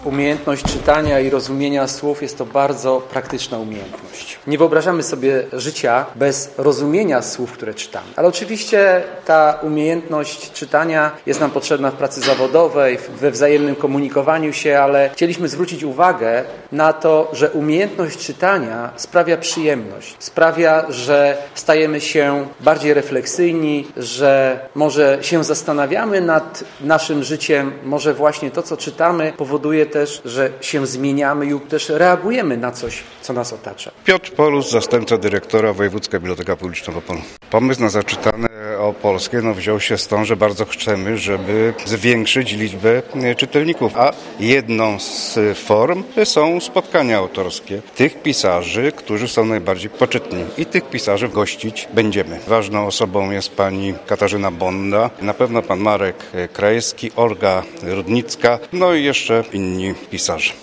Umiejętność czytania i rozumienia słów jest to bardzo praktyczna umiejętność. Nie wyobrażamy sobie życia bez rozumienia słów, które czytamy. Ale oczywiście ta umiejętność czytania jest nam potrzebna w pracy zawodowej, we wzajemnym komunikowaniu się, ale chcieliśmy zwrócić uwagę na to, że umiejętność czytania sprawia przyjemność. Sprawia, że stajemy się bardziej refleksyjni, że może się zastanawiamy nad naszym życiem, może właśnie to, co czytamy, powoduje też, że się zmieniamy lub też reagujemy na coś, co nas otacza. Piotr Polus, zastępca dyrektora Wojewódzka Biblioteka Publiczna w Opolu. Pomysł na zaczytane opolskie wziął się stąd, że bardzo chcemy, żeby zwiększyć liczbę czytelników, a jedną z form są spotkania autorskie tych pisarzy, którzy są najbardziej poczytni. I tych pisarzy gościć będziemy. Ważną osobą jest pani Katarzyna Bonda, na pewno pan Marek Krajewski, Olga Rudnicka, no i jeszcze inni pisarze.